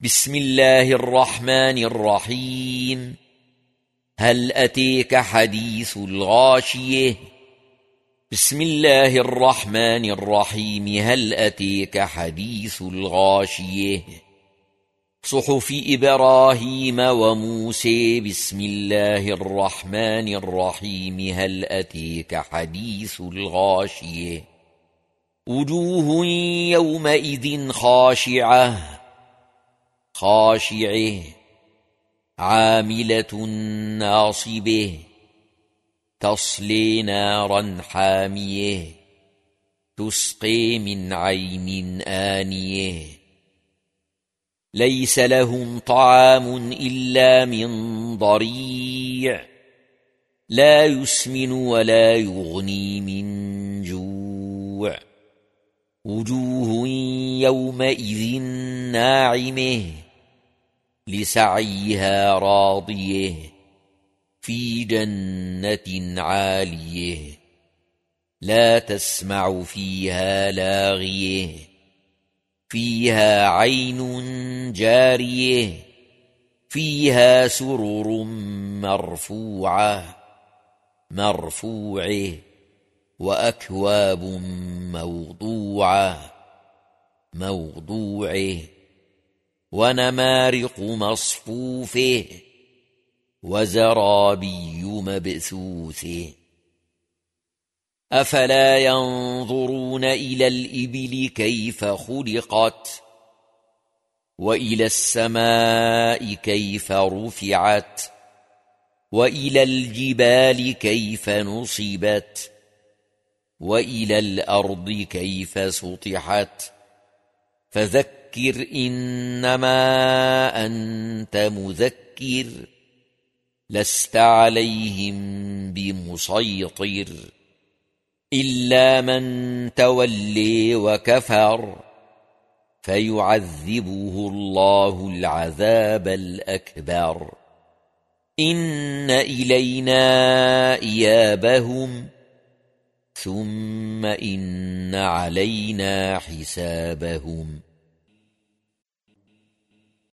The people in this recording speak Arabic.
بسم الله الرحمن الرحيم. هل أتيك حديث الغاشية؟ بسم الله الرحمن الرحيم. هل أتيك حديث الغاشية؟ صحف إبراهيم وموسى. بسم الله الرحمن الرحيم. هل أتيك حديث الغاشية؟ وجوه يومئذ خاشعة عاملة ناصبة تصلي نارا حامية تسقي من عين آنية ليس لهم طعام إلا من ضريع لا يسمن ولا يغني من جوع. وجوه يومئذ ناعمة لسعيها راضية في جنة عالية لا تسمع فيها لاغية فيها عين جارية فيها سرر مرفوعة وأكواب موضوعة ونمارق مصفوفة وزرابي مبثوثة. أفلا ينظرون إلى الإبل كيف خلقت وإلى السماء كيف رفعت وإلى الجبال كيف نصبت وإلى الأرض كيف سطحت. فذكر إنما أنت مذكر لست عليهم بمسيطر إلا من تولي وكفر فيعذبه الله العذاب الأكبر. إن إلينا إيابهم ثم إن علينا حسابهم.